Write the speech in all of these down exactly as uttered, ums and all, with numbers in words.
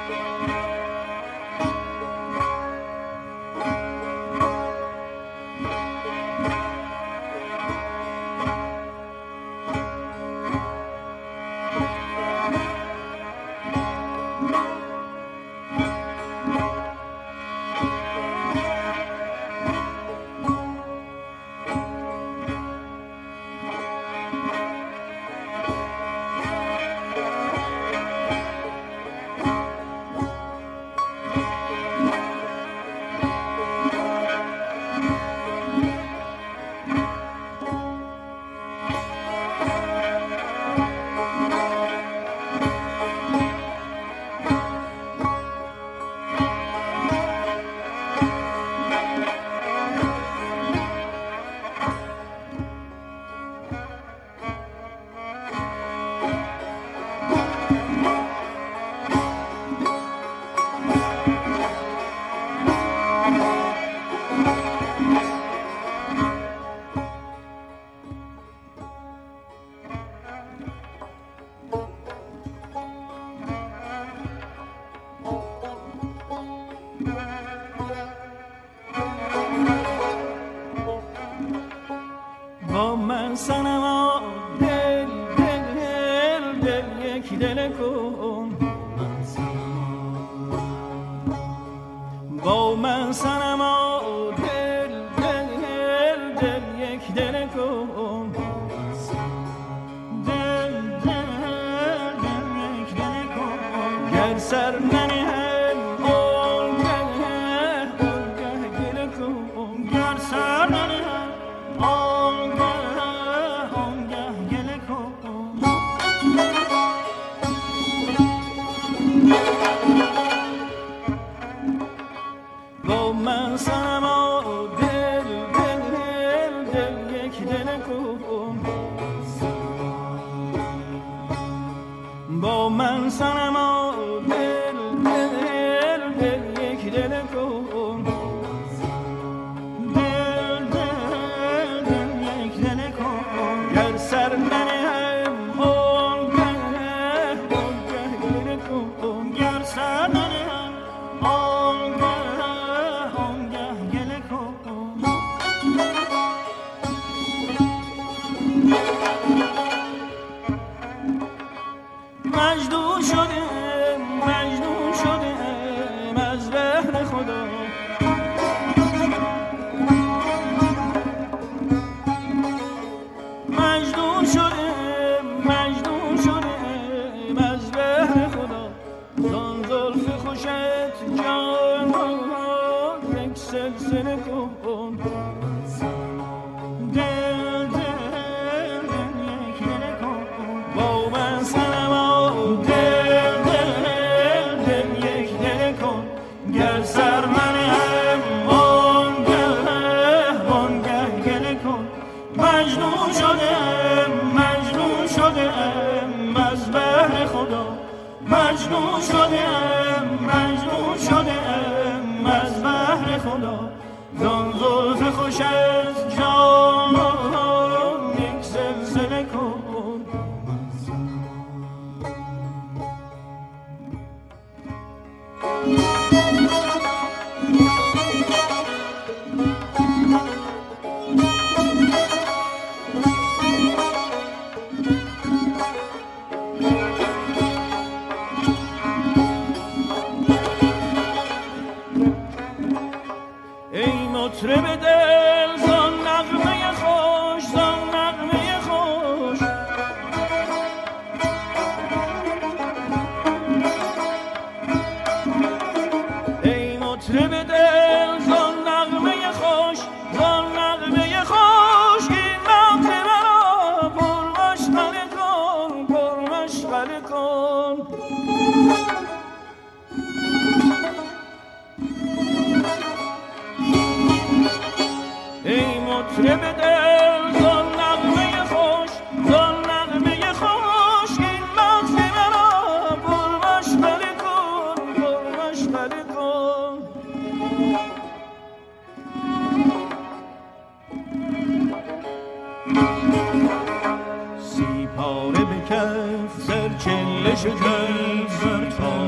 سی پاره به کف زر چله شکر زر پاره به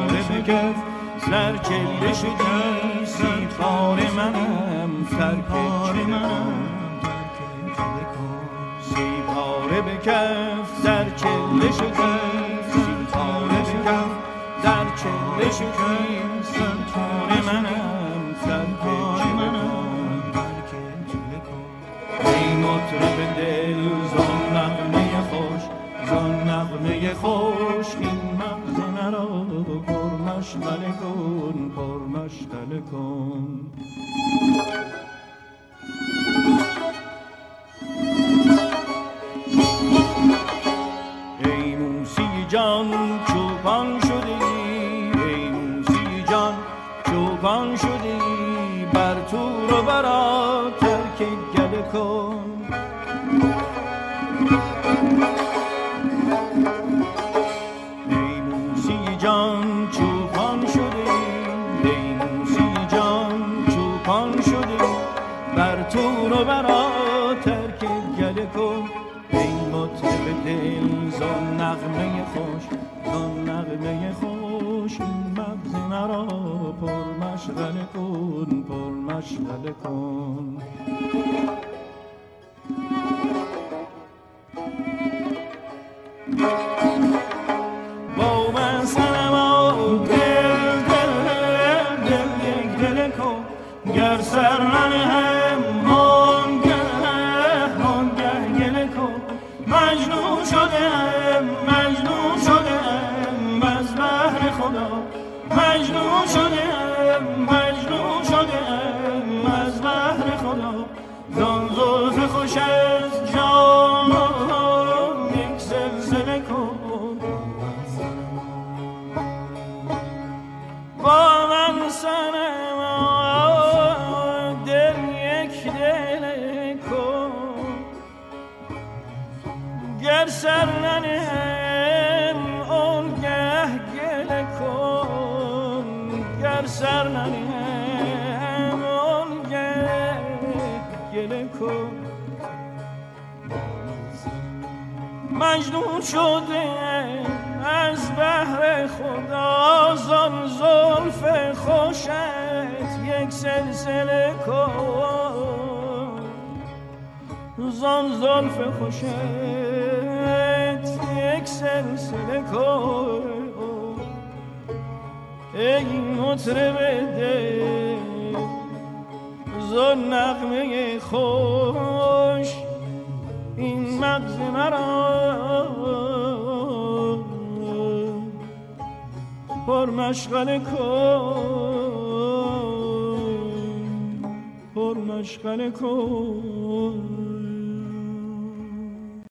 کف سر کله شدی سی پاره منم ترک چله کن سی پاره به کف سر کله شدی سی پاره به کف در چله شدی سی پاره منم ترک چله کن ای مطرب دل زان نغمه خوش زان نغمه خوش این مغز مرا پر مشغله کن پر مشغله کن ای موسی جان چوپان شدی ای موسی جان چوپان شدی بر تور و برا ترک گله کن ای موسی جان چوپان شدی ای موسی جان چوپان شدی بر تور و برا ترک گله کن ای مطرب دل زان نغمه خوش زان نغمه خوش این مغز مرا پر مشغله کن پر مشغله کن با من سنما دل دل دل یک دل کن گر سر ننهم آنگه گله کن مجنون شدم مجنون شدم از بحر خدا مجنون شدم مجنون شدم از بحر خدا زان زلف خوش از جان یک سلسله کن با من سنما دل یک دل کن گر سر ننهم آنگه گله کن گر سر ننهم آنگه گله کن مجنون شده از بحر خدا زان زلف خوشت یک سلسله کن زان زلف خوشت یک سلسله کن ای مطرب دل زان نغمه خوش این مغز مرا پر مشغله کن پر مشغله کن